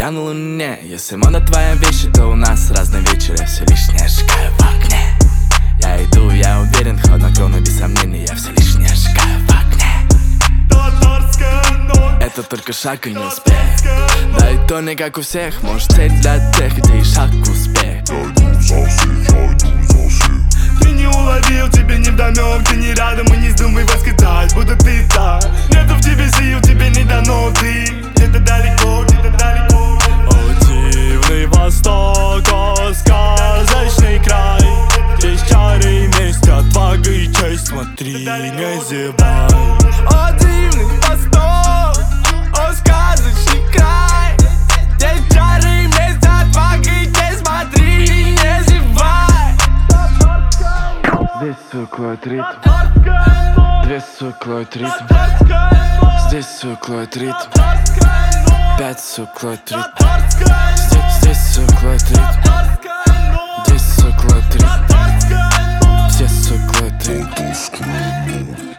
Я на луне, если мода твоя вещь, то у нас разные вечера. Все лишнее сжигаю в окне. Я иду, я уверен, хладнокровно, без сомнений. Я все лишнее сжигаю в окне. Это только шаг и не успех. Да и то не как у всех. Может цель для тех, где и шаг к успеху. Ты не уловил, тебе не вдомек. Ты не рядом и не вздумай восклицать, будто ты так. Нету в тебе сил, тебе не дано. Ты где-то далеко, где-то далеко. О, дивный восток, о, сказочный край. Здесь чары, месть, отвага и честь. Смотри, не зевай. О, дивный восток, о, сказочный край. Здесь чары, месть, отвага и честь. Смотри, не зевай. Здесь сук ловит ритм. Две сук ловит ритм. Здесь сук ловит ритм. 5 сук ловит ритм. Здесь сук ловит ритм. 10 сук ловит ритм. Все сук ловит ритм.